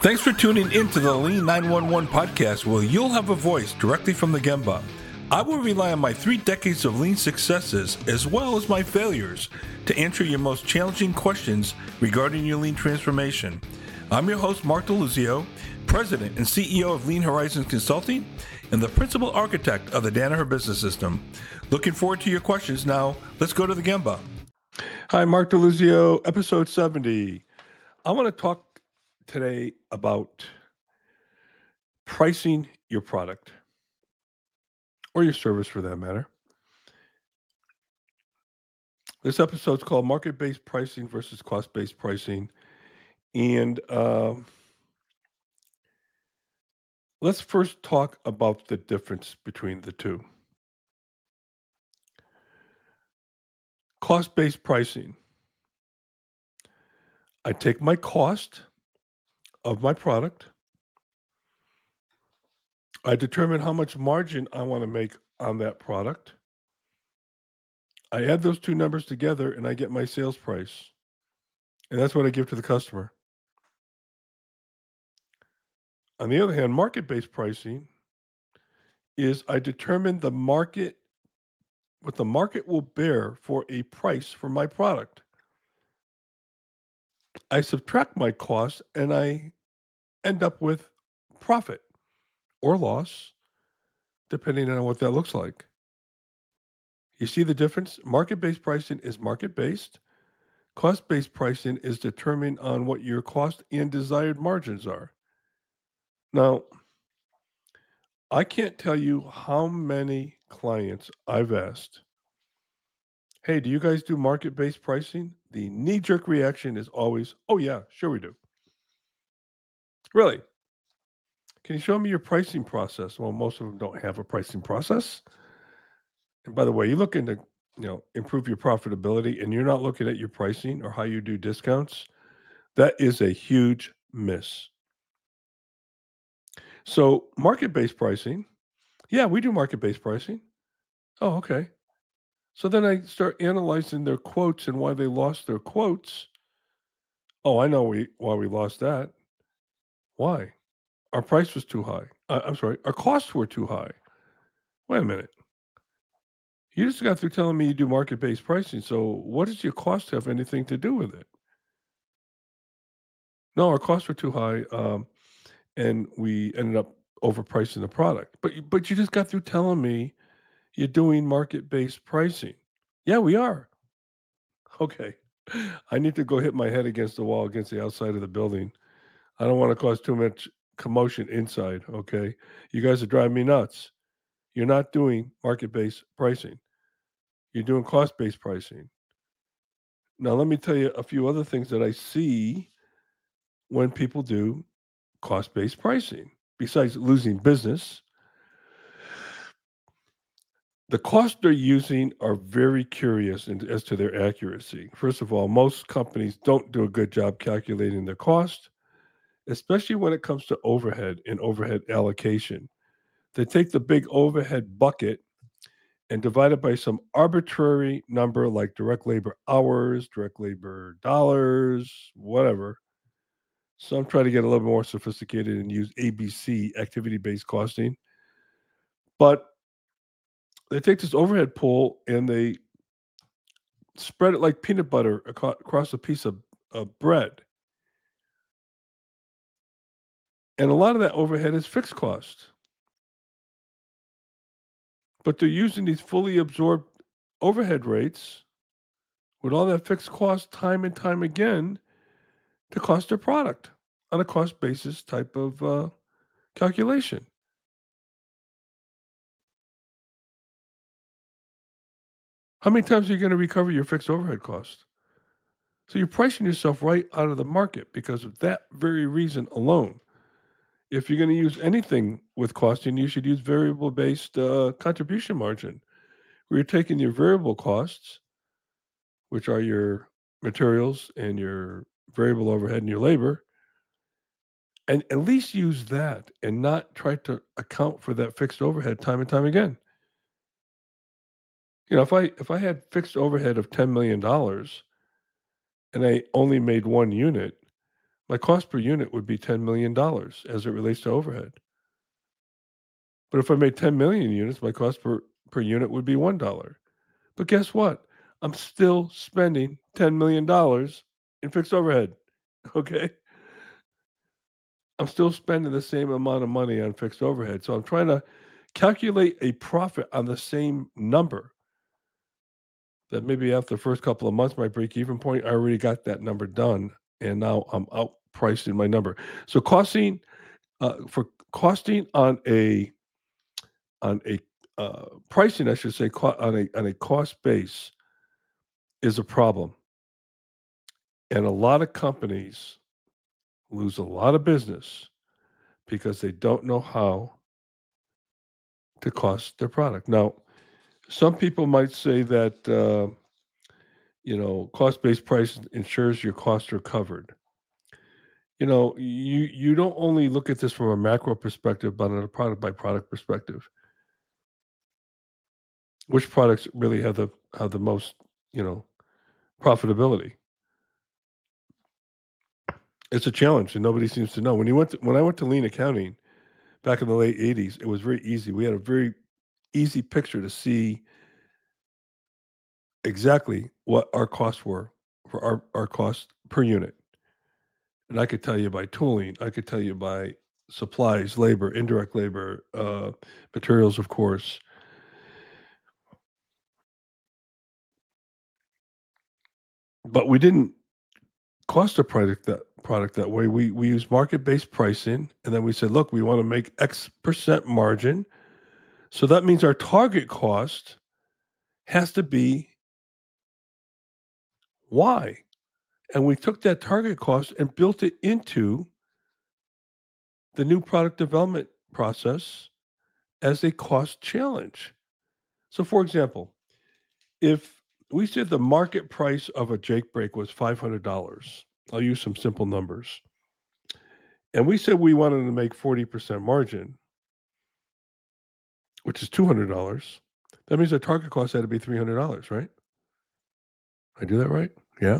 Thanks for tuning in to the Lean 911 podcast, where you'll have a voice directly from the Gemba. I will rely on my 3 decades of lean successes as well as my failures to answer your most challenging questions regarding your lean transformation. I'm your host, Mark DeLuzio, President and CEO of Lean Horizons Consulting and the Principal Architect of the Danaher Business System. Looking forward to your questions. Now, let's go to the Gemba. Hi, Mark DeLuzio, episode 70. I want to talk today about pricing your product or your service for that matter. This episode is called Market-Based Pricing versus Cost-Based Pricing. And let's first talk about the difference between the two. Cost-based pricing. I take my cost of my product. I determine how much margin I want to make on that product. I add those two numbers together and I get my sales price. And that's what I give to the customer. On the other hand, market-based pricing is I determine the market, what the market will bear for a price for my product. I subtract my cost and I end up with profit or loss, depending on what that looks like. You see the difference? Market-based pricing is market-based. Cost-based pricing is determined on what your cost and desired margins are. Now, I can't tell you how many clients I've asked, hey, do you guys do market-based pricing? The knee-jerk reaction is always, oh yeah, sure we do. Really? Can you show me your pricing process? Well, most of them don't have a pricing process. And by the way, you're looking to, improve your profitability and you're not looking at your pricing or how you do discounts. That is a huge miss. So market-based pricing, yeah, we do market-based pricing. Oh, okay. So then I start analyzing their quotes and why they lost their quotes. Oh, I know why we lost that. Why? Our price was too high. Our costs were too high. Wait a minute. You just got through telling me you do market-based pricing. So what does your cost have anything to do with it? No, our costs were too high, and we ended up overpricing the product. But you just got through telling me you're doing market-based pricing. Yeah, we are. Okay. I need to go hit my head against the wall against the outside of the building. I don't want to cause too much commotion inside, okay? You guys are driving me nuts. You're not doing market-based pricing. You're doing cost-based pricing. Now, let me tell you a few other things that I see when people do cost-based pricing. Besides losing business, the costs they're using are very curious as to their accuracy. First of all, most companies don't do a good job calculating their cost, especially when it comes to overhead and overhead allocation. They take the big overhead bucket and divide it by some arbitrary number like direct labor hours, direct labor dollars, whatever. So I'm trying to get a little more sophisticated and use ABC, activity-based costing. But they take this overhead pool and they spread it like peanut butter across a piece of bread. And a lot of that overhead is fixed cost. But they're using these fully absorbed overhead rates with all that fixed cost time and time again to cost their product on a cost basis type of calculation. How many times are you going to recover your fixed overhead cost? So you're pricing yourself right out of the market because of that very reason alone. If you're going to use anything with costing, you should use variable-based contribution margin, where you're taking your variable costs, which are your materials and your variable overhead and your labor, and at least use that and not try to account for that fixed overhead time and time again. If I had fixed overhead of $10 million and I only made one unit, my cost per unit would be $10 million as it relates to overhead. But if I made 10 million units, my cost per unit would be $1. But guess what? I'm still spending $10 million in fixed overhead. Okay. I'm still spending the same amount of money on fixed overhead. So I'm trying to calculate a profit on the same number that maybe after the first couple of months, my break even point, I already got that number done. And now I'm outpriced in my number. So for costing on a pricing, I should say, on a cost base is a problem. And a lot of companies lose a lot of business because they don't know how to cost their product. Now, some people might say that cost-based price ensures your costs are covered. You don't only look at this from a macro perspective, but on a product by product perspective. Which products really have the most, you know, profitability? It's a challenge, and nobody seems to know. When I went to lean accounting back in the late '80s, it was very easy. We had a very easy picture to see exactly what our costs were for our cost per unit. And I could tell you by tooling, I could tell you by supplies, labor, indirect labor, materials, of course. But we didn't cost a product that way. We use market-based pricing, and then we said, "Look, we wanna make X percent margin, so that means our target cost has to be Y." And we took that target cost and built it into the new product development process as a cost challenge. So, for example, if we said the market price of a Jake brake was $500, I'll use some simple numbers, and we said we wanted to make 40% margin, which is $200. That means the target cost had to be $300, right? I do that right? Yeah.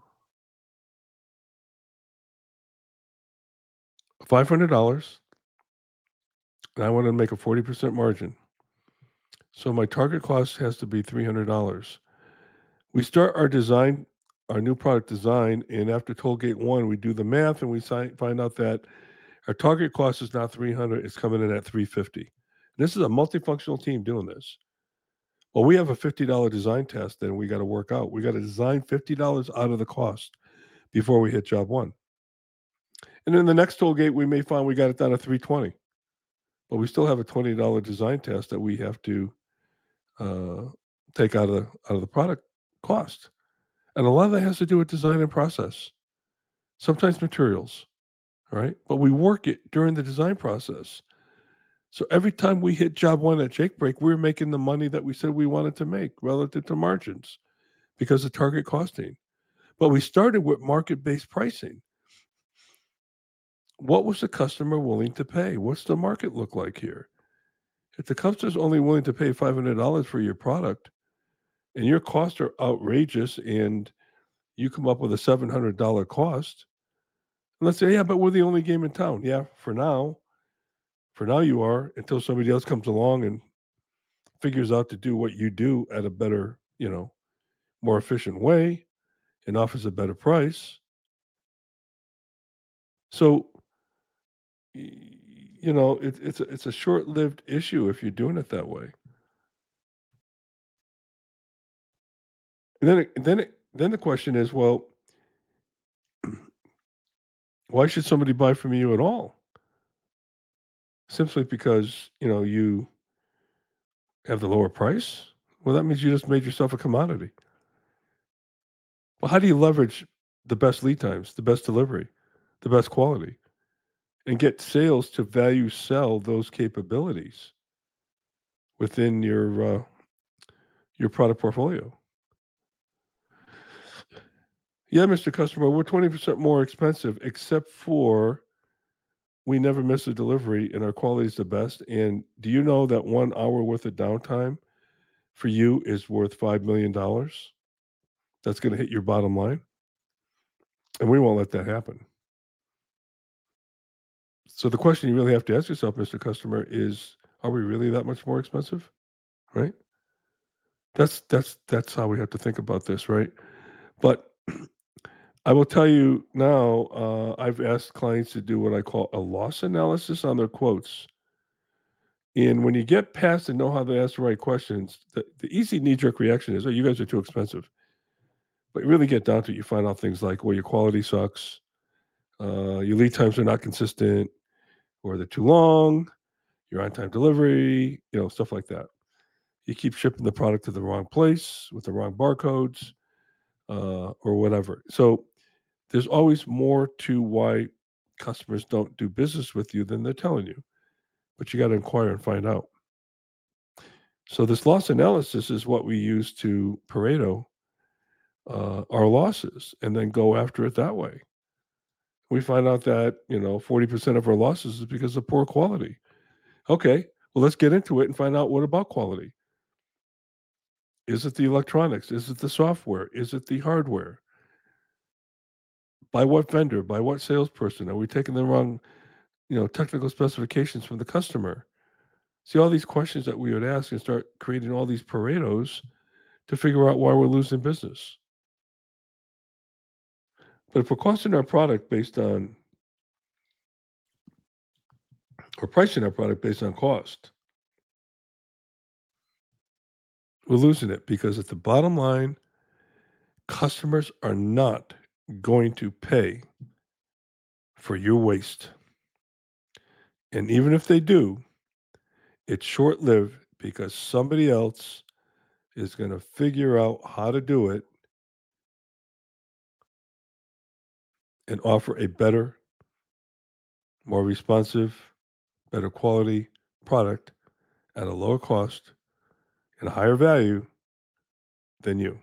$500, and I want to make a 40% margin. So my target cost has to be $300. We start our new product design, and after tollgate 1, we do the math and we find out that our target cost is not 300, it's coming in at 350. This is a multifunctional team doing this. Well, we have a $50 design test that we got to work out. We got to design $50 out of the cost before we hit job 1. And then the next toll gate, we may find we got it down to 320, but we still have a $20 design test that we have to uh, take out of the product cost. And a lot of that has to do with design and process, sometimes materials, all right? But we work it during the design process. So every time we hit job 1 at Jake Break, we're making the money that we said we wanted to make relative to margins because of target costing. But we started with market-based pricing. What was the customer willing to pay? What's the market look like here? If the customer's only willing to pay $500 for your product and your costs are outrageous and you come up with a $700 cost, and let's say, yeah, but we're the only game in town. Yeah, for now. For now, you are until somebody else comes along and figures out to do what you do at a better, more efficient way and offers a better price. So, it's a short-lived issue if you're doing it that way. And then the question is, well, why should somebody buy from you at all? Simply because, you have the lower price? Well, that means you just made yourself a commodity. Well, how do you leverage the best lead times, the best delivery, the best quality, and get sales to value sell those capabilities within your product portfolio? Yeah, Mr. Customer, we're 20% more expensive, except for we never miss a delivery and our quality is the best. And do you know that 1 hour worth of downtime for you is worth $5 million? That's going to hit your bottom line. And we won't let that happen. So the question you really have to ask yourself, Mr. Customer, is, are we really that much more expensive? Right? That's how we have to think about this, right? But I will tell you now, I've asked clients to do what I call a loss analysis on their quotes. And when you get past and know how to ask the right questions, the easy knee jerk reaction is, oh, you guys are too expensive. But you really get down to it, you find out things like, well, your quality sucks, your lead times are not consistent, or they're too long, your on time delivery, stuff like that. You keep shipping the product to the wrong place with the wrong barcodes, or whatever. So there's always more to why customers don't do business with you than they're telling you, but you got to inquire and find out. So this loss analysis is what we use to Pareto our losses and then go after it that way. We find out that 40% of our losses is because of poor quality. Okay, well, let's get into it and find out, what about quality? Is it the electronics? Is it the software? Is it the hardware? By what vendor? By what salesperson? Are we taking the wrong technical specifications from the customer? See, all these questions that we would ask and start creating all these Paretos to figure out why we're losing business. But if we're costing our product based on, or pricing our product based on cost, we're losing it, because at the bottom line, customers are not going to pay for your waste. And even if they do, it's short lived, because somebody else is going to figure out how to do it and offer a better, more responsive, better quality product at a lower cost and a higher value than you.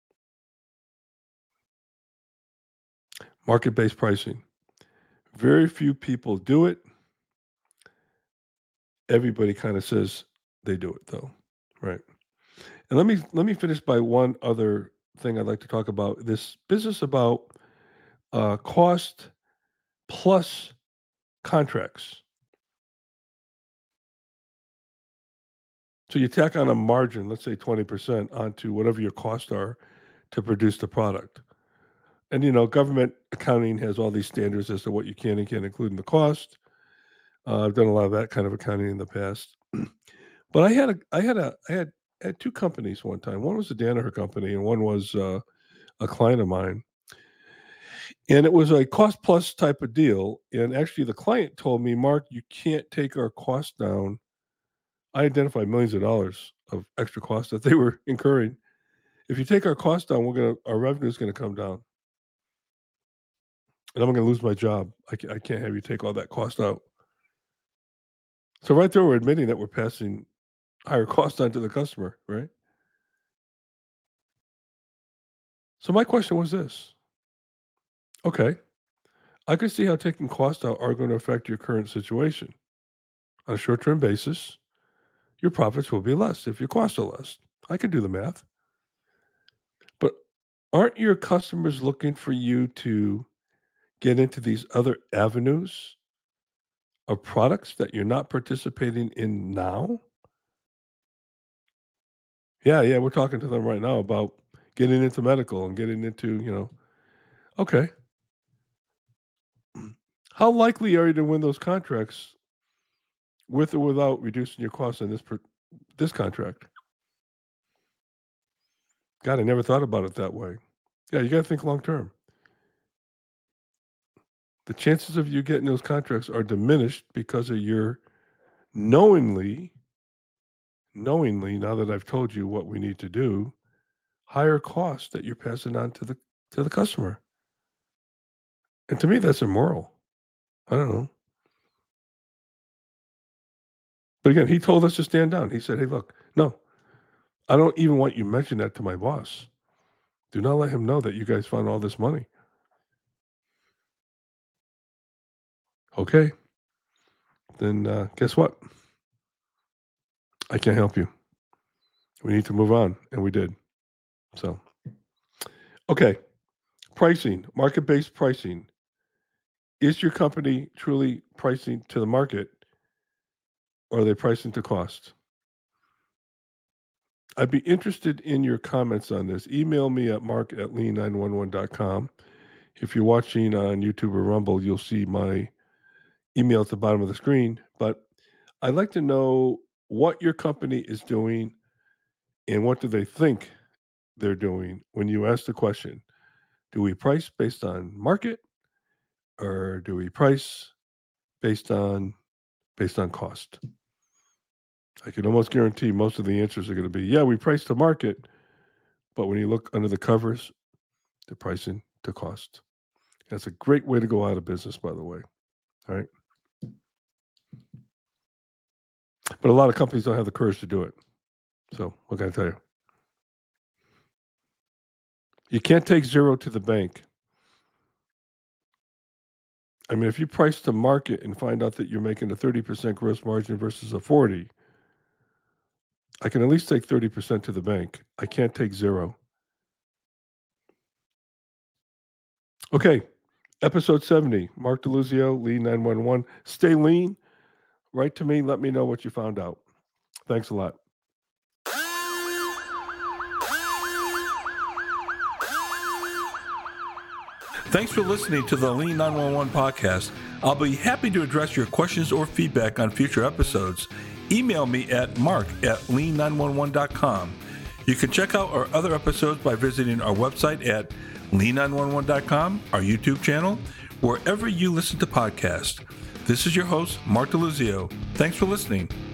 Market based pricing. Very few people do it. Everybody kind of says they do it, though, right? And let me finish by one other thing I'd like to talk about. This business about cost plus contracts. So you tack on a margin, let's say 20% onto whatever your costs are to produce the product. And government accounting has all these standards as to what you can and can't include in the cost. I've done a lot of that kind of accounting in the past. But I had two companies one time. One was a Danaher company, and one was a client of mine. And it was a cost plus type of deal. And actually, the client told me, Mark, you can't take our costs down. I identified millions of dollars of extra costs that they were incurring. If you take our costs down, our revenue is gonna come down, and I'm gonna lose my job. I can't have you take all that cost out. So right there, we're admitting that we're passing higher costs on to the customer, right? So my question was this: okay, I can see how taking costs out are going to affect your current situation. On a short-term basis, your profits will be less if your costs are less. I can do the math. But aren't your customers looking for you to get into these other avenues of products that you're not participating in now? Yeah, yeah, we're talking to them right now about getting into medical and getting into, okay. How likely are you to win those contracts with or without reducing your costs in this contract? God, I never thought about it that way. Yeah, you got to think long term. The chances of you getting those contracts are diminished because of your knowingly, now that I've told you what we need to do, higher costs that you're passing on to the customer. And to me, that's immoral. I don't know. But again, he told us to stand down. He said, "Hey, look, no, I don't even want you to mention that to my boss. Do not let him know that you guys found all this money." Okay, then guess what? I can't help you. We need to move on, and we did. So, okay, pricing, market-based pricing. Is your company truly pricing to the market, or are they pricing to cost? I'd be interested in your comments on this. Email me at mark@lean911.com. If you're watching on YouTube or Rumble, you'll see my email at the bottom of the screen. But I'd like to know what your company is doing and what do they think they're doing when you ask the question, do we price based on market, or do we price based on cost? I can almost guarantee most of the answers are going to be, yeah, we price to market, but when you look under the covers, they're pricing to cost. That's a great way to go out of business, by the way. All right. But a lot of companies don't have the courage to do it. So what can I tell you? You can't take zero to the bank. I mean, if you price to market and find out that you're making a 30% gross margin versus a 40, I can at least take 30% to the bank. I can't take zero. Okay. Episode 70, Mark DeLuzio, Lean 911. Stay lean. Write to me. Let me know what you found out. Thanks a lot. Thanks for listening to the Lean 911 podcast. I'll be happy to address your questions or feedback on future episodes. Email me at mark@lean911.com. You can check out our other episodes by visiting our website at lean911.com, our YouTube channel, wherever you listen to podcasts. This is your host, Mark DeLuzio. Thanks for listening.